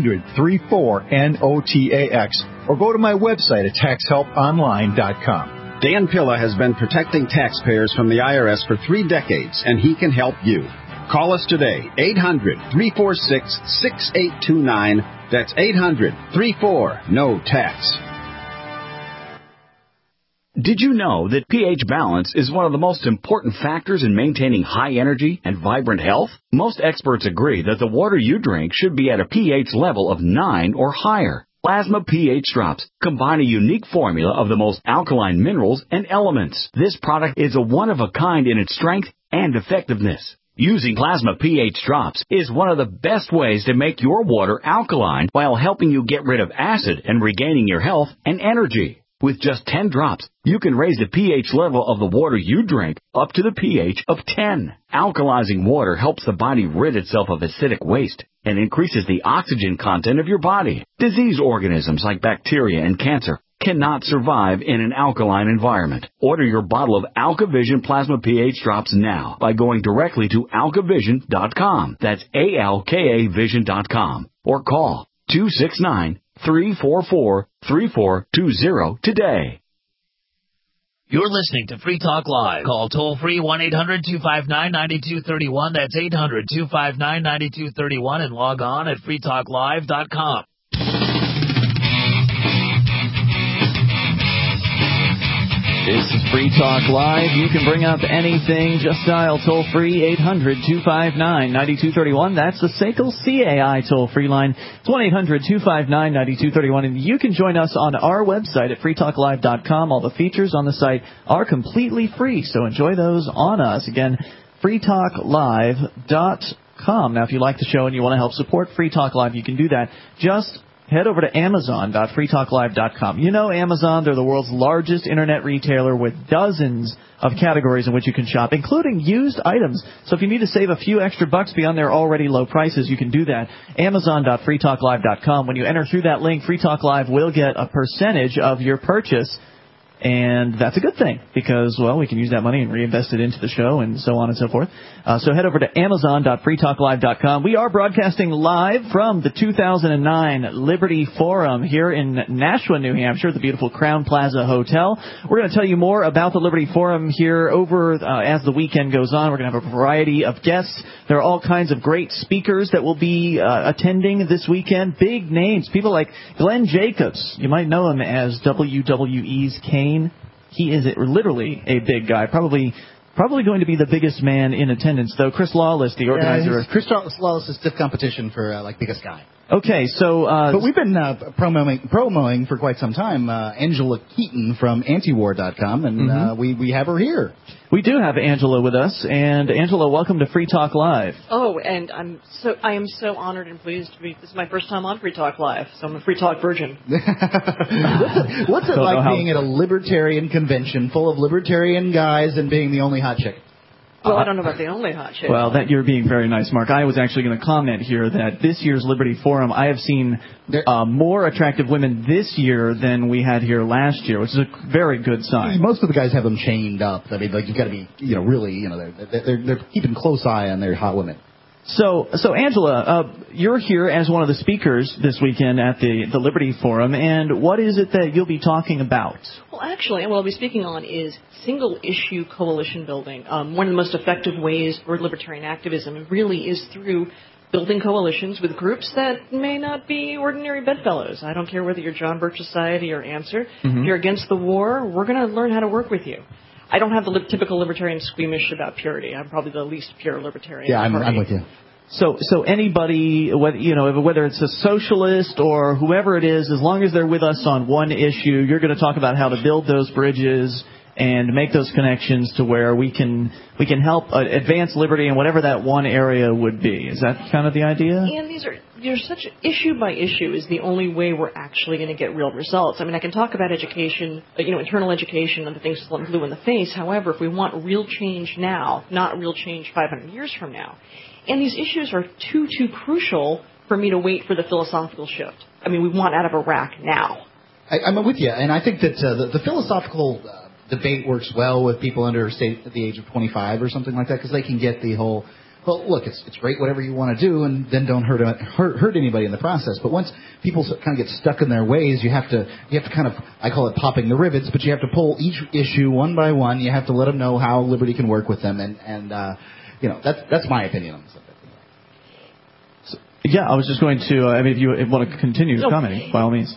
800-34-NOTAX. Or go to my website at taxhelponline.com. Dan Pilla has been protecting taxpayers from the IRS for 3 decades, and he can help you. Call us today, 800-346-6829. That's 800-34-NO-TAX. Did you know that pH balance is one of the most important factors in maintaining high energy and vibrant health? Most experts agree that the water you drink should be at a pH level of 9 or higher. Plasma pH drops combine a unique formula of the most alkaline minerals and elements. This product is a one-of-a-kind in its strength and effectiveness. Using Plasma pH drops is one of the best ways to make your water alkaline while helping you get rid of acid and regaining your health and energy. With just 10 drops, you can raise the pH level of the water you drink up to the pH of 10. Alkalizing water helps the body rid itself of acidic waste and increases the oxygen content of your body. Disease organisms like bacteria and cancer cannot survive in an alkaline environment. Order your bottle of AlkaVision Plasma pH drops now by going directly to alkavision.com. That's ALKAvision.com. Or call 269-344-3420 today. You're listening to Free Talk Live. Call toll-free 1-800-259-9231. That's 800-259-9231 and log on at freetalklive.com. This is Free Talk Live. You can bring up anything. Just dial toll-free 800-259-9231. That's the SACL CAI toll-free line. It's 1-800-259-9231. And you can join us on our website at freetalklive.com. All the features on the site are completely free, so enjoy those on us. Again, freetalklive.com. Now, if you like the show and you want to help support Free Talk Live, you can do that. Just head over to Amazon.freetalklive.com. You know Amazon, they're the world's largest internet retailer with dozens of categories in which you can shop, including used items. So if you need to save a few extra bucks beyond their already low prices, you can do that. Amazon.freetalklive.com. When you enter through that link, Free Talk Live will get a percentage of your purchase. And that's a good thing because, well, we can use that money and reinvest it into the show and so on and so forth. So head over to Amazon.freetalklive.com. We are broadcasting live from the 2009 Liberty Forum here in Nashua, New Hampshire, the beautiful Crown Plaza Hotel. We're going to tell you more about the Liberty Forum here over as the weekend goes on. We're going to have a variety of guests. There are all kinds of great speakers that will be attending this weekend. Big names, people like Glenn Jacobs. You might know him as WWE's Kane. He is literally a big guy, probably going to be the biggest man in attendance, though. Chris Lawless, the organizer. Yeah, Chris Lawless is stiff competition for biggest guy. Okay, so but we've been promoing for quite some time Angela Keaton from Antiwar.com, and we have her here. We do have Angela with us, and Angela, welcome to Free Talk Live. Oh, and I am so honored and pleased to be. This is my first time on Free Talk Live, so I'm a Free Talk virgin. What's it like being at a libertarian convention full of libertarian guys and being the only hot chick? Well, I don't know about the only hot chick. Well, that you're being very nice, Mark. I was actually going to comment here that this year's Liberty Forum, I have seen more attractive women this year than we had here last year, which is a very good sign. Most of the guys have them chained up. I mean, you've got to be, really, they're keeping close eye on their hot women. So Angela, you're here as one of the speakers this weekend at the Liberty Forum, and what is it that you'll be talking about? Well, actually, what I'll be speaking on is single-issue coalition building. One of the most effective ways for libertarian activism really is through building coalitions with groups that may not be ordinary bedfellows. I don't care whether you're John Birch Society or Answer. If you're against the war, we're going to learn how to work with you. I don't have the typical libertarian squeamish about purity. I'm probably the least pure libertarian. Yeah, I'm with you. So anybody, whether it's a socialist or whoever it is, as long as they're with us on one issue, you're going to talk about how to build those bridges and make those connections to where we can help advance liberty in whatever that one area would be. Is that kind of the idea? And there's such issue by issue is the only way we're actually going to get real results. I mean, I can talk about education, internal education and the things that blue in the face. However, if we want real change now, not real change 500 years from now, and these issues are too crucial for me to wait for the philosophical shift. I mean, we want out of Iraq now. I'm with you, and I think that the philosophical debate works well with people under, say, the age of 25 or something like that, because they can get the whole, well, look, it's great whatever you want to do, and then don't hurt anybody in the process. But once people kind of get stuck in their ways, you have to kind of, I call it popping the rivets, but you have to pull each issue one by one. You have to let them know how Liberty can work with them, and that's my opinion on the subject. So, yeah, I was just going to, if you want to continue commenting, by all means.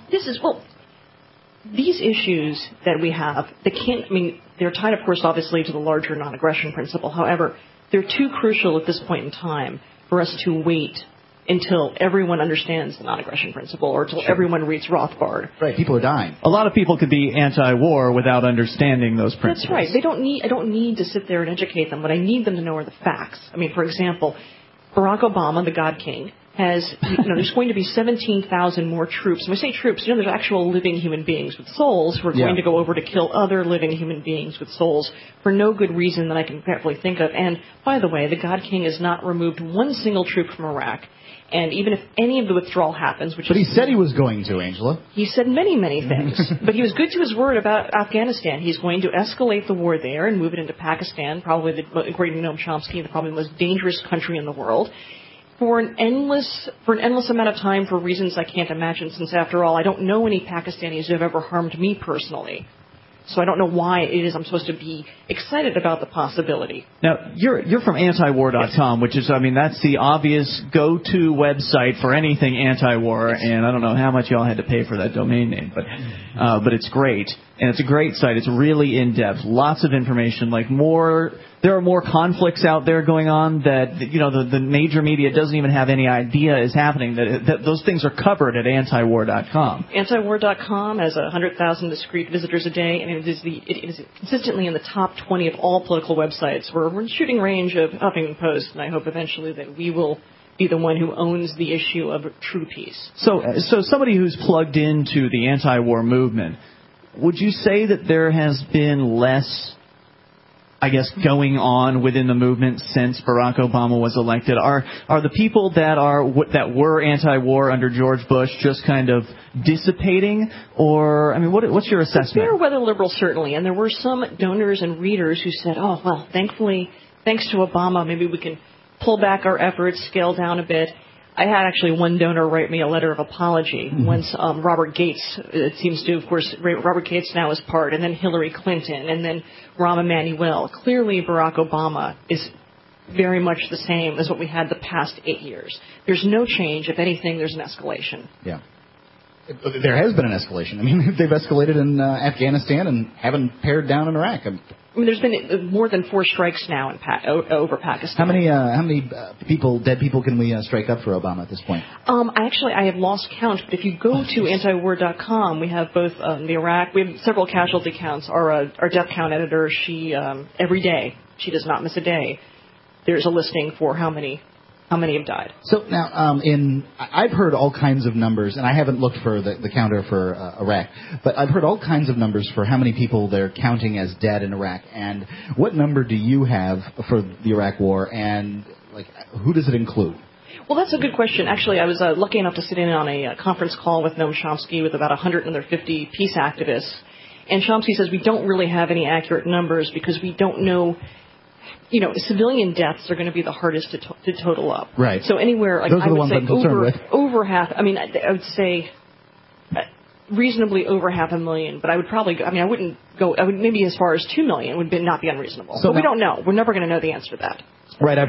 These issues that we have, they're tied, of course, obviously to the larger non-aggression principle. However, they're too crucial at this point in time for us to wait until everyone understands the non-aggression principle or until everyone reads Rothbard. Right, people are dying. A lot of people could be anti-war without understanding those principles. That's right. I don't need to sit there and educate them. What I need them to know are the facts. I mean, for example, Barack Obama, the God King, there's going to be 17,000 more troops. When we say troops, there's actual living human beings with souls who are going to go over to kill other living human beings with souls for no good reason that I can carefully think of. And, by the way, the God King has not removed one single troop from Iraq. And even if any of the withdrawal happens, But he said he was going to, Angela. He said many, many things. But he was good to his word about Afghanistan. He's going to escalate the war there and move it into Pakistan, probably according to Noam Chomsky, probably the most dangerous country in the world. For an endless amount of time for reasons I can't imagine, since after all, I don't know any Pakistanis who have ever harmed me personally. So I don't know why it is I'm supposed to be excited about the possibility. Now, you're from antiwar.com, which is, that's the obvious go-to website for anything anti-war, and I don't know how much y'all had to pay for that domain name, but it's great. And it's a great site. It's really in-depth. Lots of information, there are more conflicts out there going on that, the major media doesn't even have any idea is happening. That those things are covered at antiwar.com. Antiwar.com has 100,000 discrete visitors a day, and it is consistently in the top 20 of all political websites. We're in shooting range of Huffington Post, and I hope eventually that we will be the one who owns the issue of true peace. So somebody who's plugged into the anti-war movement, would you say that there has been less, going on within the movement since Barack Obama was elected? Are the people that were anti-war under George Bush just kind of dissipating, or what's your assessment? Fair weather liberals, certainly, and there were some donors and readers who said, "Oh, well, thankfully, thanks to Obama, maybe we can pull back our efforts, scale down a bit." I had actually one donor write me a letter of apology once Robert Gates, it seems to, of course, Robert Gates now is part, and then Hillary Clinton, and then Rahm Emanuel. Clearly, Barack Obama is very much the same as what we had the past 8 years. There's no change. If anything, there's an escalation. Yeah. There has been an escalation. They've escalated in Afghanistan and haven't pared down in Iraq. There's been more than 4 strikes now over Pakistan. How many dead people can we strike up for Obama at this point? I have lost count. But if you go to antiwar.com, we have both the Iraq. We have several casualty counts. Our death count editor, she every day, she does not miss a day. There's a listing for how many have died. So now, I've heard all kinds of numbers, and I haven't looked for the counter for Iraq, but I've heard all kinds of numbers for how many people they're counting as dead in Iraq. And what number do you have for the Iraq War, and who does it include? Well, that's a good question. Actually, I was lucky enough to sit in on a conference call with Noam Chomsky with about 150 peace activists. And Chomsky says we don't really have any accurate numbers because we don't know. Civilian deaths are going to be the hardest to total up. Right. So anywhere, those are the ones I'm concerned with. Over half. I would say reasonably over 500,000. But I would probably. I wouldn't go. I would maybe as far as 2 million would not be unreasonable. So but we don't know. We're never going to know the answer to that. Right,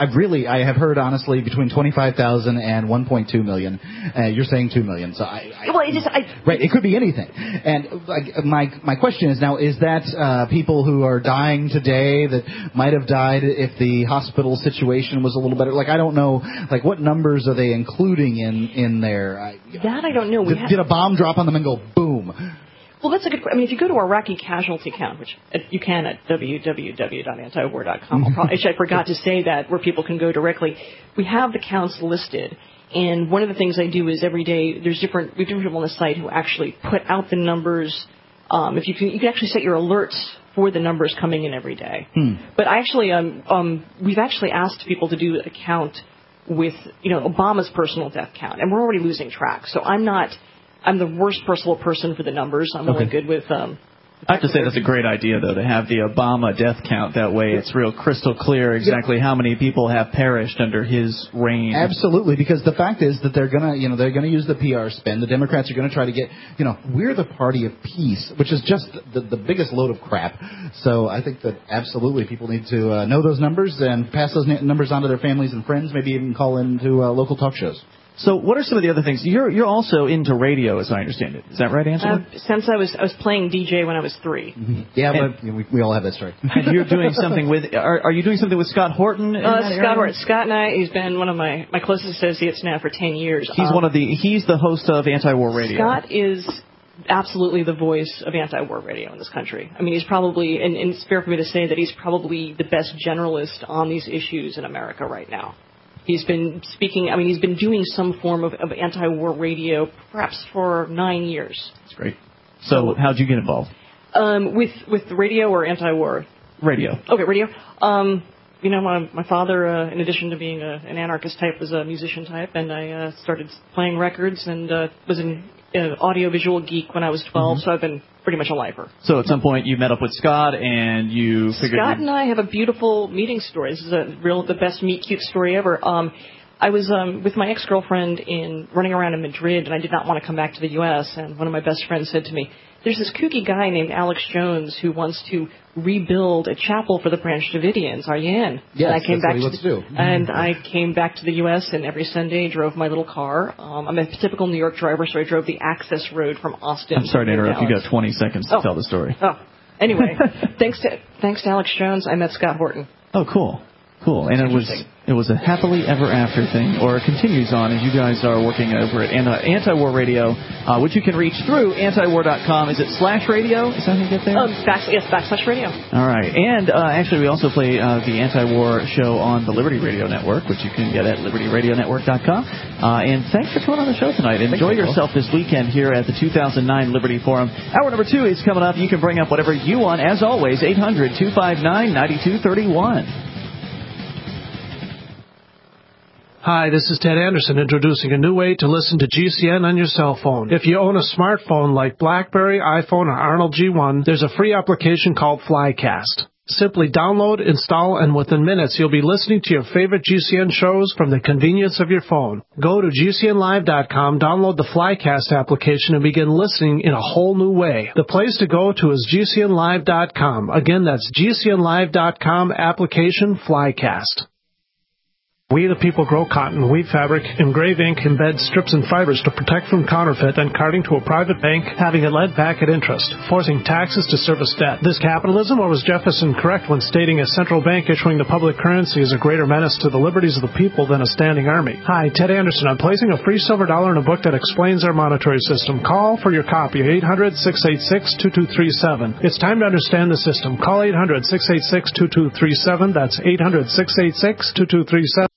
I have heard honestly between 25,000 and 1.2 million. You're saying 2 million, so right, it could be anything. And my question is now: is that people who are dying today that might have died if the hospital situation was a little better? I don't know. What numbers are they including in there? That I don't know. Did a bomb drop on them and go boom? Well, that's a good question. If you go to Iraqi casualty count, which you can at www.antiwar.com, I forgot to say that, where people can go directly. We have the counts listed, And one of the things I do is every day we have different people on the site who actually put out the numbers. If you can actually set your alerts for the numbers coming in every day. But I actually we've actually asked people to do a count with Obama's personal death count, and we're already losing track. So I'm the worst personal person for the numbers. I'm only good with. I have to say that's a great idea, though, to have the Obama death count. That way it's real crystal clear exactly how many people have perished under his reign. Absolutely, because the fact is that they're gonna use the PR spin. The Democrats are gonna try to get, we're the party of peace, which is just the biggest load of crap. So I think that absolutely people need to know those numbers and pass those numbers on to their families and friends, maybe even call into local talk shows. So what are some of the other things? You're also into radio, as I understand it. Is that right, Angela? Since I was playing DJ when I was 3. Mm-hmm. Yeah, but we all have that story. And you're doing something with. Are you doing something with Scott Horton? Scott Horton. Scott and I. He's been one of my closest associates now for 10 years. He's the host of Anti-War Radio. Scott is absolutely the voice of anti-war radio in this country. I mean, he's probably, and it's fair for me to say that he's probably the best generalist on these issues in America right now. He's been speaking, he's been doing some form of anti-war radio perhaps for 9 years. That's great. So how'd you get involved? With radio or anti-war? Radio. Okay, radio. My father, in addition to being an anarchist type, was a musician type, and I started playing records and was an audiovisual geek when I was 12, so I've been pretty much a lifer. So at some point you met up with Scott and you figured... Scott and I have a beautiful meeting story. This is the best meet cute story ever. I was with my ex-girlfriend running around in Madrid, and I did not want to come back to the U.S., and one of my best friends said to me, there's this kooky guy named Alex Jones who wants to rebuild a chapel for the Branch Davidians. Are you in? Yes, and I came that's what he wants to do. And I came back to the U.S. and every Sunday drove my little car. I'm a typical New York driver, so I drove the access road from Austin. I'm sorry to interrupt. Dallas. You got 20 seconds to tell the story. Oh, anyway, thanks to Alex Jones, I met Scott Horton. Oh, cool. And it was a happily ever after thing, or it continues on as you guys are working over at Anti-War Radio, which you can reach through antiwar.com. Is it /radio? Is that how you get there? Yes, /radio. All right. And actually, we also play the Anti-War show on the Liberty Radio Network, which you can get at libertyradionetwork.com. And thanks for coming on the show tonight. Enjoy yourself this weekend here at the 2009 Liberty Forum. Hour number 2 is coming up. You can bring up whatever you want. As always, 800-259-9231. Hi, this is Ted Anderson introducing a new way to listen to GCN on your cell phone. If you own a smartphone like BlackBerry, iPhone, or Arnold G1, there's a free application called Flycast. Simply download, install, and within minutes you'll be listening to your favorite GCN shows from the convenience of your phone. Go to GCNlive.com, download the Flycast application, and begin listening in a whole new way. The place to go to is GCNlive.com. Again, that's GCNlive.com, application Flycast. We the people grow cotton, weave fabric, engrave ink, embed strips and fibers to protect from counterfeit and carting to a private bank, having it led back at interest, forcing taxes to service debt. This capitalism, or was Jefferson correct when stating a central bank issuing the public currency is a greater menace to the liberties of the people than a standing army? Hi, Ted Anderson. I'm placing a free silver dollar in a book that explains our monetary system. Call for your copy, 800-686-2237. It's time to understand the system. Call 800-686-2237. That's 800-686-2237.